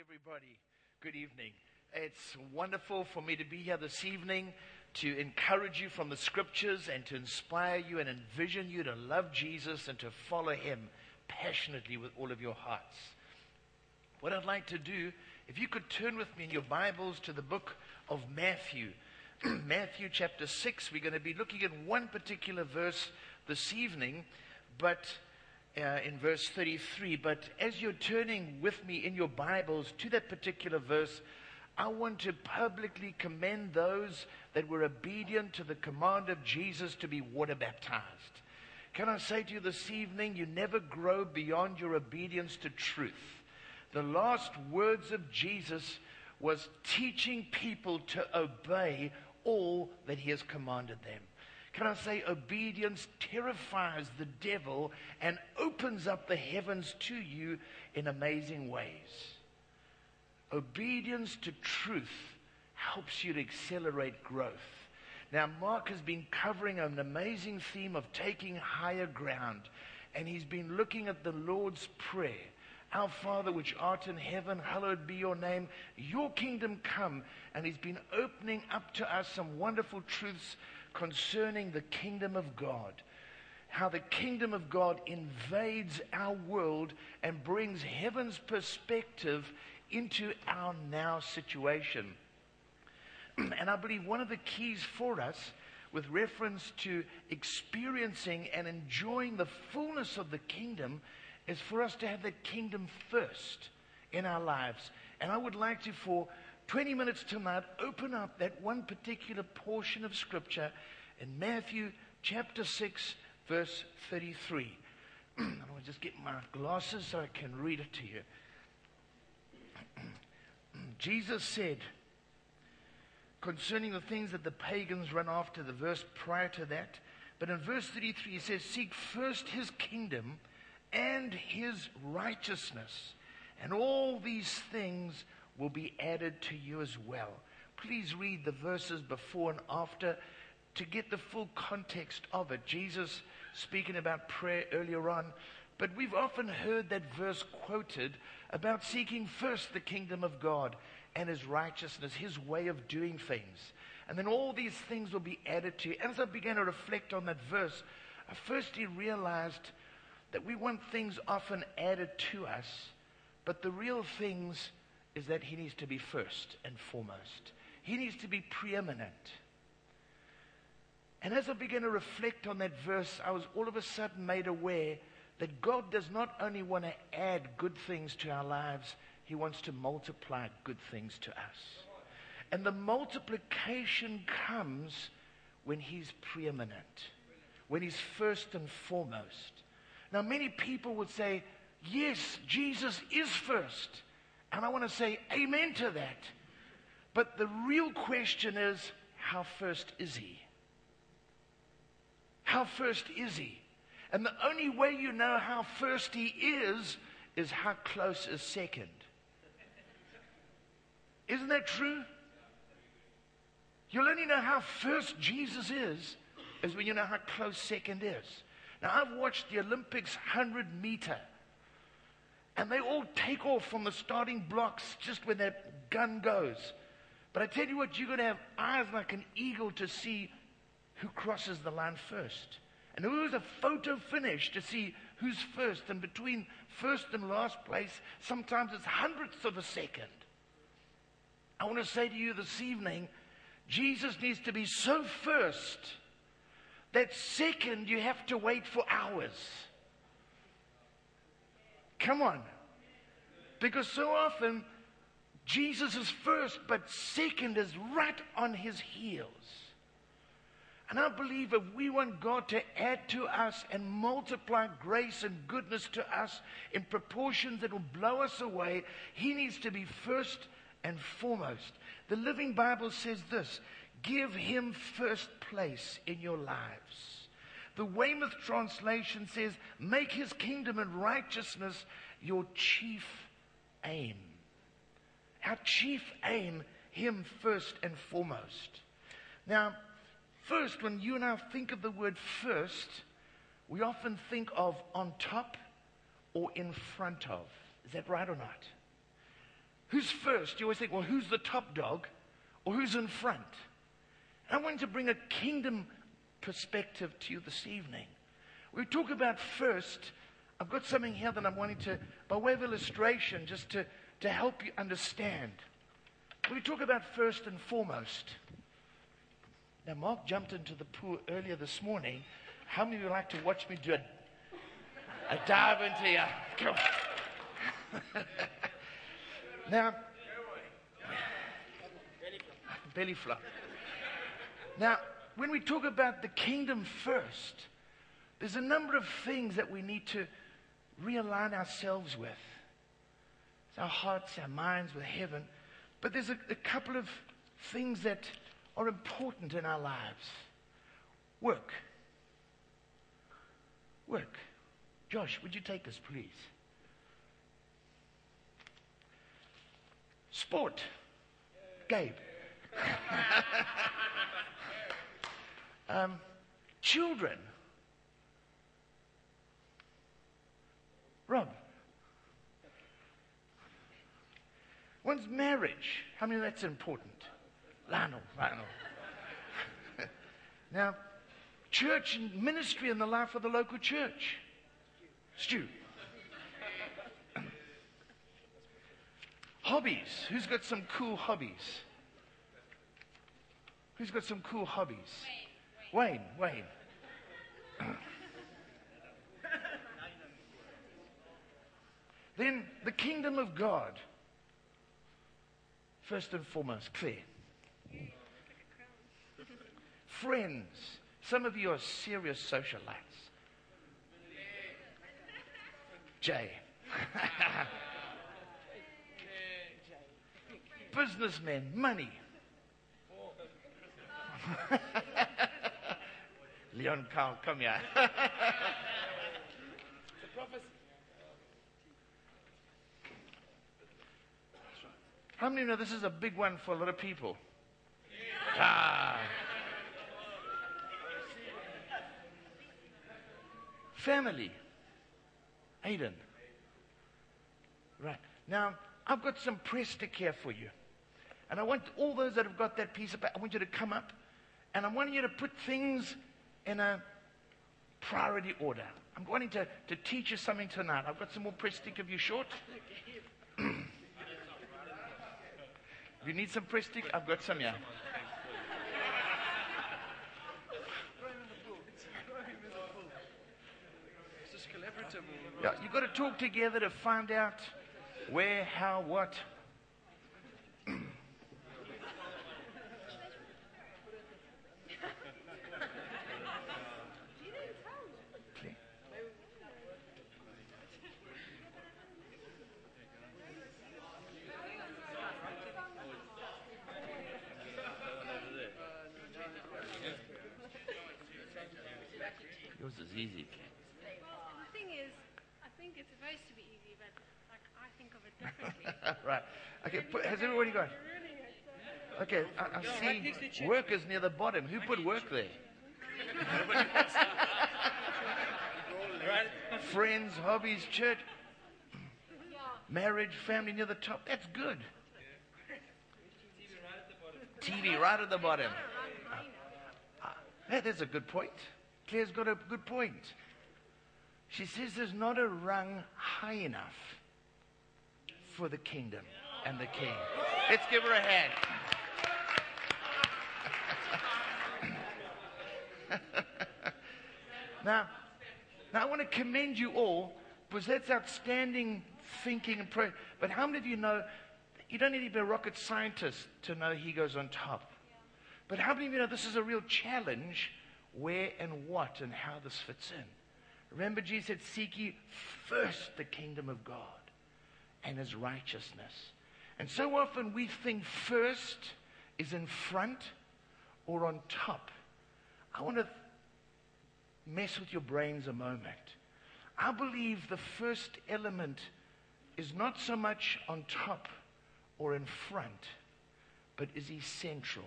everybody. Good evening. It's wonderful for me to be here this evening to encourage you from the scriptures and to inspire you and envision you to love Jesus and to follow him passionately with all of your hearts. What I'd like to do, if you could turn with me in your Bibles to the book of Matthew. Matthew chapter 6. We're going to be looking at one particular verse this evening, but in verse 33. But as you're turning with me in your Bibles to that particular verse, I want to publicly commend those that were obedient to the command of Jesus to be water baptized. Can I say to you this evening, you never grow beyond your obedience to truth. The last words of Jesus was teaching people to obey all that he has commanded them. Can I say obedience terrifies the devil and opens up the heavens to you in amazing ways. Obedience to truth helps you to accelerate growth. Now, Mark has been covering an amazing theme of taking higher ground, and he's been looking at the Lord's Prayer. Our Father which art in heaven, hallowed be your name, your kingdom come. And he's been opening up to us some wonderful truths concerning the kingdom of God. How the kingdom of God invades our world and brings heaven's perspective into our now situation. And I believe one of the keys for us with reference to experiencing and enjoying the fullness of the kingdom is for us to have that kingdom first in our lives. And I would like to, for 20 minutes tonight, open up that one particular portion of Scripture in Matthew chapter 6, verse 33. I want to just get my glasses so I can read it to you. Jesus said, concerning the things that the pagans run after, the verse prior to that, but in verse 33 he says, seek first his kingdom and his righteousness, and all these things will be added to you as well. Please read the verses before and after to get the full context of it. Jesus speaking about prayer earlier on, but we've often heard that verse quoted about seeking first the kingdom of God and his righteousness, his way of doing things. And then all these things will be added to you. As I began to reflect on that verse, I firstly realized that we want things often added to us, but the real things is that he needs to be first and foremost. He needs to be preeminent. And as I began to reflect on that verse, I was all of a sudden made aware that God does not only want to add good things to our lives, he wants to multiply good things to us. And the multiplication comes when he's preeminent, when he's first and foremost. Now, many people would say, yes, Jesus is first. And I want to say amen to that. But the real question is, how first is he? How first is he? And the only way you know how first he is how close is second. Isn't that true? You'll only know how first Jesus is when you know how close second is. Now, I've watched the Olympics 100 meter, and they all take off from the starting blocks just when that gun goes. But I tell you what, you're going to have eyes like an eagle to see who crosses the line first. And there was a photo finish to see who's first. And between first and last place, sometimes it's hundredths of a second. I want to say to you this evening, Jesus needs to be so first that second you have to wait for hours. Come on. Because so often Jesus is first, but second is right on his heels. And I believe if we want God to add to us and multiply grace and goodness to us in proportions that will blow us away, he needs to be first and foremost. The Living Bible says this, give him first place in your lives. The Weymouth translation says, make his kingdom and righteousness your chief aim. Our chief aim, him first and foremost. Now, first, when you and I think of the word first, we often think of on top or in front of. Is that right or not? who's first? You always think, well, who's the top dog or who's in front? And I wanted to bring a kingdom perspective to you this evening. We talk about first. I've got something here that I'm wanting to, by way of illustration, just to help you understand. We talk about first and foremost. Now, Mark jumped into the pool earlier this morning. How many of you like to watch me do a dive into your... Now, belly flop. Now, when we talk about the kingdom first, there's a number of things that we need to realign ourselves with. It's our hearts, our minds with heaven. But there's a couple of things that are important in our lives. Work. Work. Josh, would you take this, please? Sport. Gabe. Children. Rob. One's marriage. How many of that's important? Lionel. Now, church and ministry in the life of the local church. Stu. Hobbies. Who's got some cool hobbies? Who's got some cool hobbies? Wayne. Then the kingdom of God. First and foremost, Claire. Friends. Some of you are serious socialites. Jay. Businessmen, money. Leon, come here. How many know this is a big one for a lot of people? Family. Aiden. Right. Now, I've got some press to care for you. And I want all those that have got that piece of paper, I want you to come up. And I'm wanting you to put things in a priority order. I'm wanting to teach you something tonight. I've got some more press stick. If you short? If you need some press stick, I've got some here. Yeah, you've got to talk together to find out where, how, what. Yours is easy. The thing is, I think it's supposed to be easy, but like I think of it differently. Right. Okay, has everybody got? Okay, I see workers near the bottom. Who put work there? Friends, hobbies, church, marriage, family near the top. That's good. TV right at the bottom. That's a good point. Claire's got a good point. She says there's not a rung high enough for the kingdom and the king. Let's give her a hand. Now, I want to commend you all because that's outstanding thinking and prayer. But how many of you know you don't need to be a rocket scientist to know he goes on top? But how many of you know this is a real challenge? Where and what and how this fits in. Remember, Jesus said, seek ye first the kingdom of God and his righteousness. And so often we think first is in front or on top. I want to mess with your brains a moment. I believe the first element is not so much on top or in front, but is essential.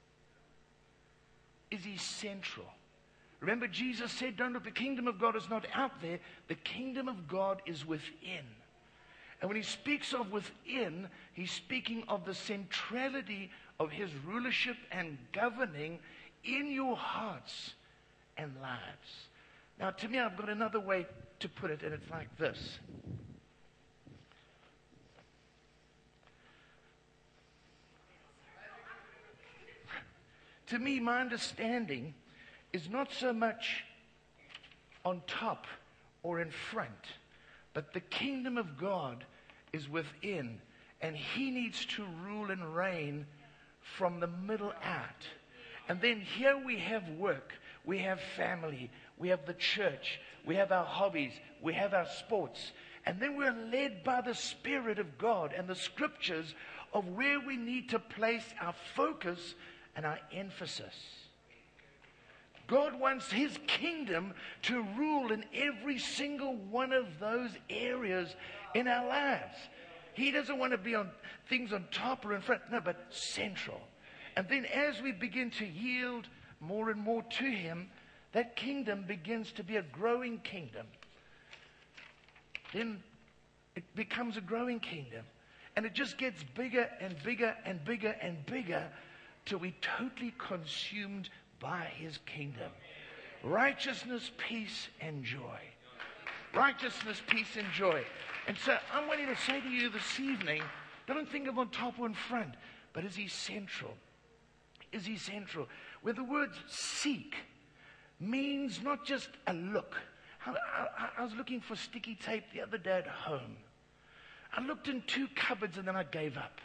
Is essential. Remember, Jesus said, don't look, the kingdom of God is not out there. The kingdom of God is within. And when he speaks of within, he's speaking of the centrality of his rulership and governing in your hearts and lives. Now, to me, I've got another way to put it, and it's like this. To me, my understanding is not so much on top or in front, but the kingdom of God is within, and he needs to rule and reign from the middle out. And then here we have work, we have family, we have the church, we have our hobbies, we have our sports, and then we're led by the Spirit of God and the scriptures of where we need to place our focus and our emphasis. God wants his kingdom to rule in every single one of those areas in our lives. He doesn't want to be on things on top or in front, no, but central. And then as we begin to yield more and more to him, that kingdom begins to be a growing kingdom. Then it becomes a growing kingdom. And it just gets bigger and bigger and bigger and bigger till we're totally consumed by his kingdom. Righteousness, peace, and joy. Righteousness, peace, and joy. And so I'm wanting to say to you this evening, don't think of on top or in front, but is he central? Is he central? Where the word seek means not just a look. I was looking for sticky tape the other day at home. I looked in 2 cupboards and then I gave up.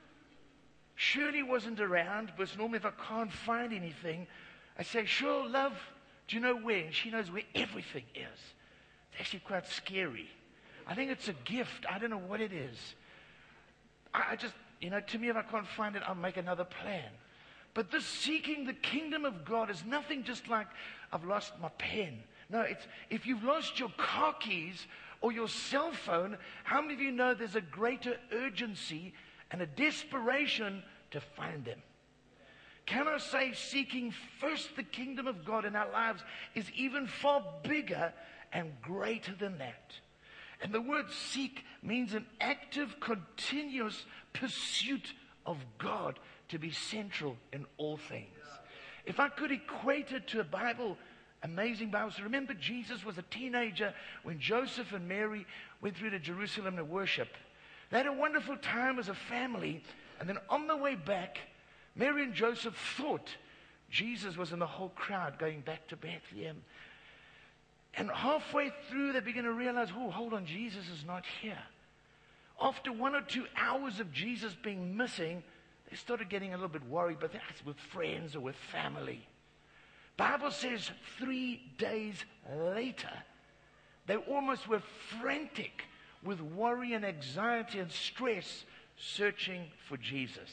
Shirley wasn't around, but normally if I can't find anything, I say, "Sure, love, do you know where?" And she knows where everything is. It's actually quite scary. I think it's a gift. I don't know what it is. I just, to me, if I can't find it, I'll make another plan. But this seeking the kingdom of God is nothing just like I've lost my pen. No, it's if you've lost your car keys or your cell phone, how many of you know there's a greater urgency and a desperation to find them? Can I say seeking first the kingdom of God in our lives is even far bigger and greater than that? And the word seek means an active, continuous pursuit of God to be central in all things. If I could equate it to a Bible, amazing Bible. So remember, Jesus was a teenager when Joseph and Mary went through to Jerusalem to worship. They had a wonderful time as a family. And then on the way back, Mary and Joseph thought Jesus was in the whole crowd going back to Bethlehem. And halfway through, they began to realize, oh, hold on, Jesus is not here. After 1 or 2 hours of Jesus being missing, they started getting a little bit worried, but that's with friends or with family. Bible says 3 days later, they almost were frantic with worry and anxiety and stress, searching for Jesus.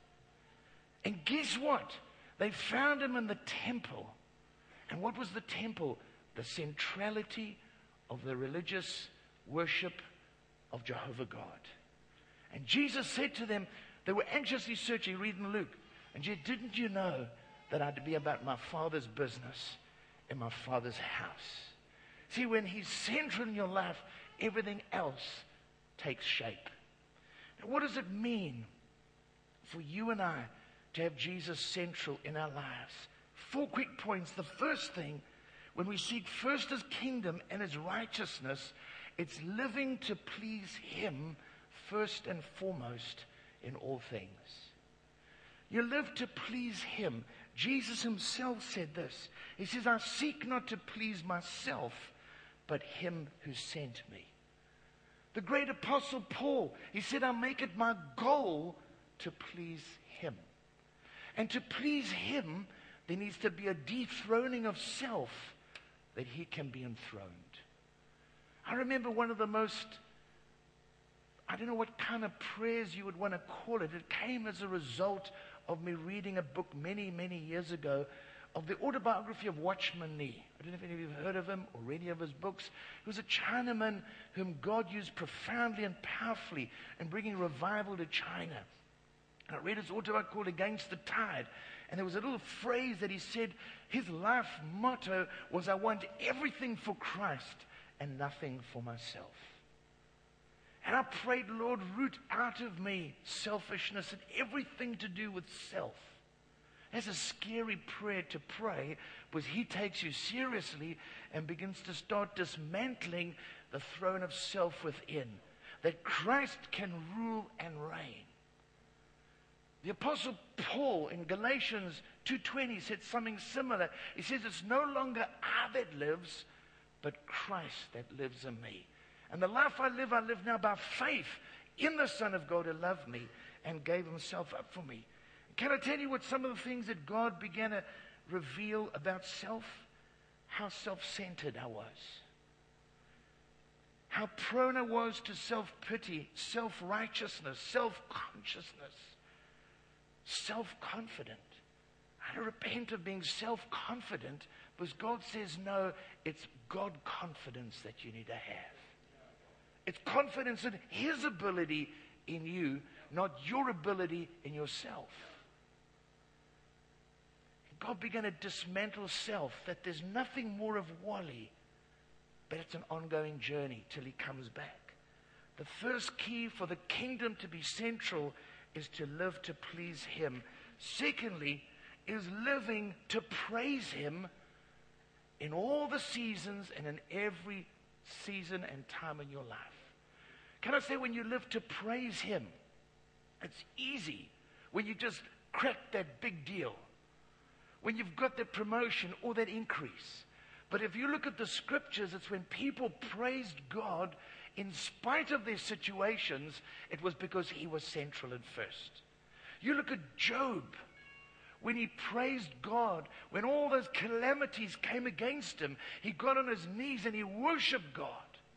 And guess what? They found him in the temple. And what was the temple? The centrality of the religious worship of Jehovah God. And Jesus said to them, they were anxiously searching, read in Luke, and yet didn't you know that I'd be about my Father's business in my Father's house? See, when he's central in your life, everything else takes shape. Now, what does it mean for you and I to have Jesus central in our lives? 4 quick points. The first thing, when we seek first his kingdom and his righteousness, it's living to please him first and foremost in all things. You live to please him. Jesus himself said this. He says, I seek not to please myself, but him who sent me. The great apostle Paul, he said, I make it my goal to please him. And to please him, there needs to be a dethroning of self that he can be enthroned. I remember one of the most, I don't know what kind of prayers you would want to call it. It came as a result of me reading a book many, many years ago of the autobiography of Watchman Nee. I don't know if any of you have heard of him or read any of his books. He was a Chinaman whom God used profoundly and powerfully in bringing revival to China. And I read his autobiography called Against the Tide. And there was a little phrase that he said, his life motto was, I want everything for Christ and nothing for myself. And I prayed, Lord, root out of me selfishness and everything to do with self. That's a scary prayer to pray, because he takes you seriously and begins to start dismantling the throne of self within, that Christ can rule and reign. The Apostle Paul in Galatians 2:20 said something similar. He says, it's no longer I that lives, but Christ that lives in me. And the life I live now by faith in the Son of God who loved me and gave himself up for me. Can I tell you what some of the things that God began to reveal about self? How self-centered I was. How prone I was to self-pity, self-righteousness, self-consciousness, self-confident. I had to repent of being self-confident, because God says, no, it's God confidence that you need to have. It's confidence in his ability in you, not your ability in yourself. And God began to dismantle self, that there's nothing more of Wally, but it's an ongoing journey till he comes back. The first key for the kingdom to be central is to live to please him. Secondly, is living to praise him in all the seasons and in every season and time in your life. Can I say, when you live to praise him, it's easy when you just crack that big deal, when you've got that promotion or that increase. But if you look at the scriptures, it's when people praised God in spite of their situations, it was because he was central and first. You look at Job, when he praised God, when all those calamities came against him, he got on his knees and he worshiped God.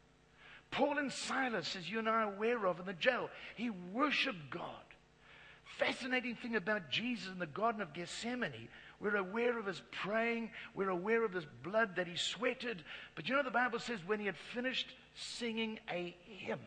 Paul and Silas, as you and I are aware of in the jail, he worshiped God. Fascinating thing about Jesus in the Garden of Gethsemane, we're aware of his praying, we're aware of his blood that he sweated, but you know the Bible says when he had finished singing a hymn,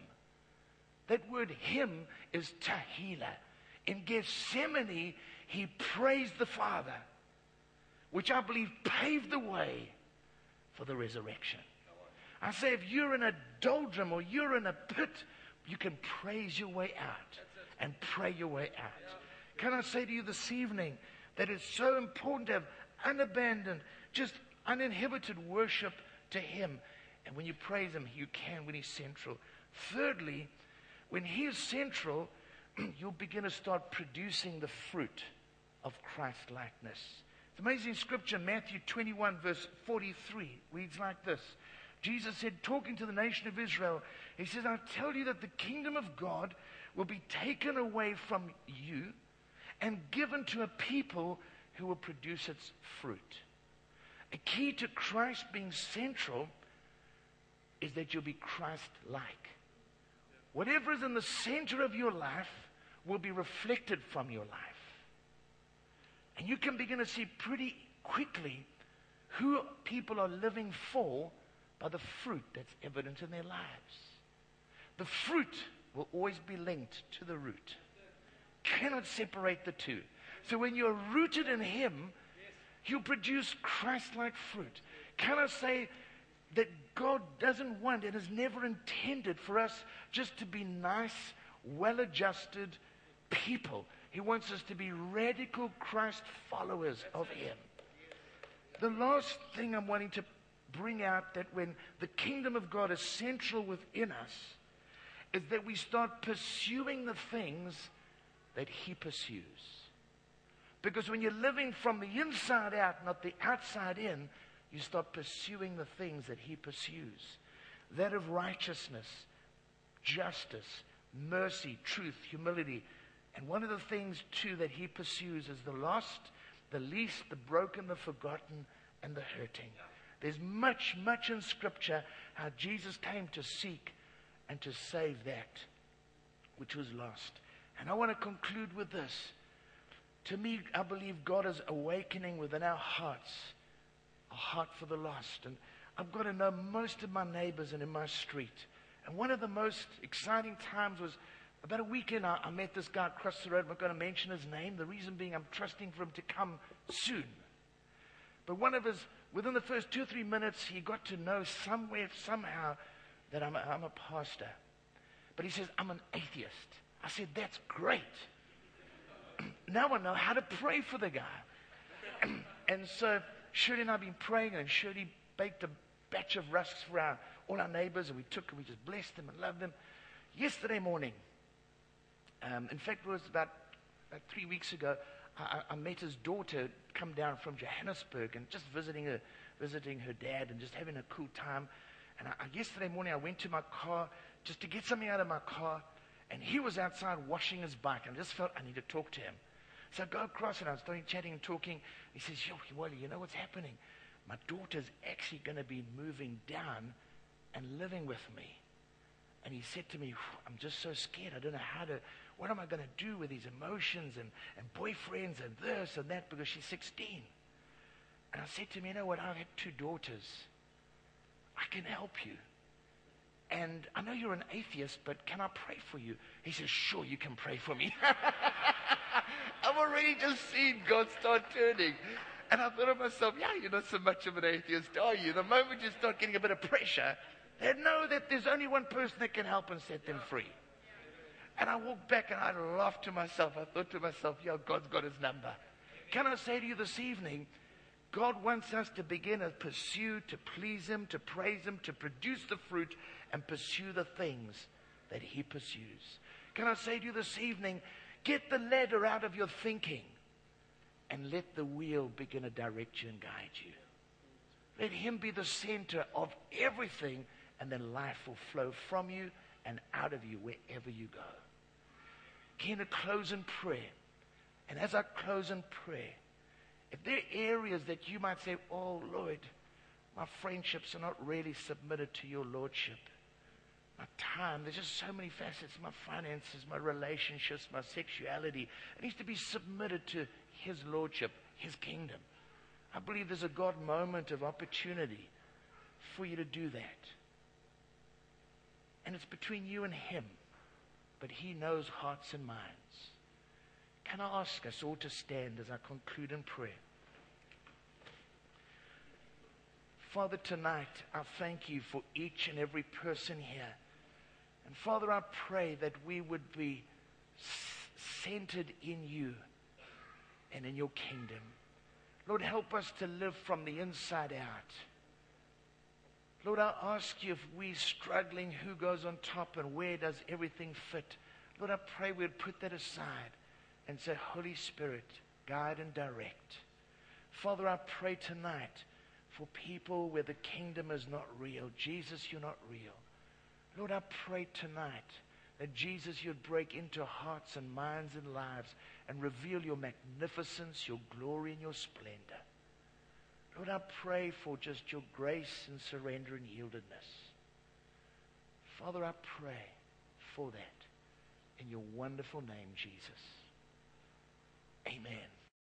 that word hymn is Tehillah. In Gethsemane, he praised the Father, which I believe paved the way for the resurrection. I say, if you're in a doldrum or you're in a pit, you can praise your way out and pray your way out. Can I say to you this evening that it's so important to have unabandoned, just uninhibited worship to him. And when you praise him, you can when he's central. Thirdly, when he is central, you'll begin to start producing the fruit of Christ-likeness. It's amazing scripture, Matthew 21, verse 43, reads like this. Jesus said, talking to the nation of Israel, he says, I tell you that the kingdom of God will be taken away from you and given to a people who will produce its fruit. A key to Christ being central is that you'll be Christ-like. Whatever is in the center of your life will be reflected from your life. And you can begin to see pretty quickly who people are living for by the fruit that's evident in their lives. The fruit will always be linked to the root. Cannot separate the two. So when you're rooted in him, you produce Christ-like fruit. Can I say that God doesn't want and has never intended for us just to be nice, well-adjusted people. He wants us to be radical Christ followers of him. The last thing I'm wanting to bring out, that when the kingdom of God is central within us, is that we start pursuing the things that he pursues. Because when you're living from the inside out, not the outside in, you start pursuing the things that he pursues. That of righteousness, justice, mercy, truth, humility. And one of the things, too, that he pursues is the lost, the least, the broken, the forgotten, and the hurting. There's much, much in Scripture how Jesus came to seek and to save that which was lost. And I want to conclude with this. To me, I believe God is awakening within our hearts a heart for the lost. And I've got to know most of my neighbors and in my street. And one of the most exciting times was about a week in, I met this guy across the road. I'm not going to mention his name. The reason being I'm trusting for him to come soon. But within the first 2 or 3 minutes, he got to know somewhere, somehow, that I'm a pastor. But he says, I'm an atheist. I said, that's great. Now I know how to pray for the guy. And so Shirley and I have been praying, and Shirley baked a batch of rusks for all our neighbors, and we just blessed them and loved them. Yesterday morning, in fact, it was about 3 weeks ago, I met his daughter come down from Johannesburg and just visiting her dad and just having a cool time. And yesterday morning I went to my car just to get something out of my car, and he was outside washing his bike, and I just felt I need to talk to him. So I go across and I was starting chatting and talking. He says, yo, Wally, you know what's happening? My daughter's actually going to be moving down and living with me. And he said to me, I'm just so scared. I don't know what am I going to do with these emotions and boyfriends and this and that, because she's 16. And I said to him, you know what, I've had 2 daughters. I can help you. And I know you're an atheist, but can I pray for you? He says, sure, you can pray for me. I've already just seen God start turning. And I thought to myself, yeah, you're not so much of an atheist, are you? The moment you start getting a bit of pressure, they know that there's only one person that can help and set them free. And I walked back and I laughed to myself. I thought to myself, yeah, God's got his number. Can I say to you this evening, God wants us to begin a pursuit, to please him, to praise him, to produce the fruit and pursue the things that he pursues. Can I say to you this evening, get the ladder out of your thinking and let the wheel begin to direct you and guide you. Let him be the center of everything, and then life will flow from you and out of you wherever you go. Can I close in prayer? And as I close in prayer, if there are areas that you might say, oh, Lord, my friendships are not really submitted to your lordship. My time, there's just so many facets, my finances, my relationships, my sexuality. It needs to be submitted to his lordship, his kingdom. I believe there's a God moment of opportunity for you to do that. And it's between you and him. But he knows hearts and minds. Can I ask us all to stand as I conclude in prayer? Father, tonight I thank you for each and every person here. And Father, I pray that we would be centered in you and in your kingdom. Lord, help us to live from the inside out. Lord, I ask you, if we're struggling, who goes on top and where does everything fit? Lord, I pray we'd put that aside and say, Holy Spirit, guide and direct. Father, I pray tonight for people where the kingdom is not real. Jesus, you're not real. Lord, I pray tonight that Jesus, you'd break into hearts and minds and lives and reveal your magnificence, your glory, and your splendor. Lord, I pray for just your grace and surrender and yieldedness. Father, I pray for that in your wonderful name, Jesus. Amen.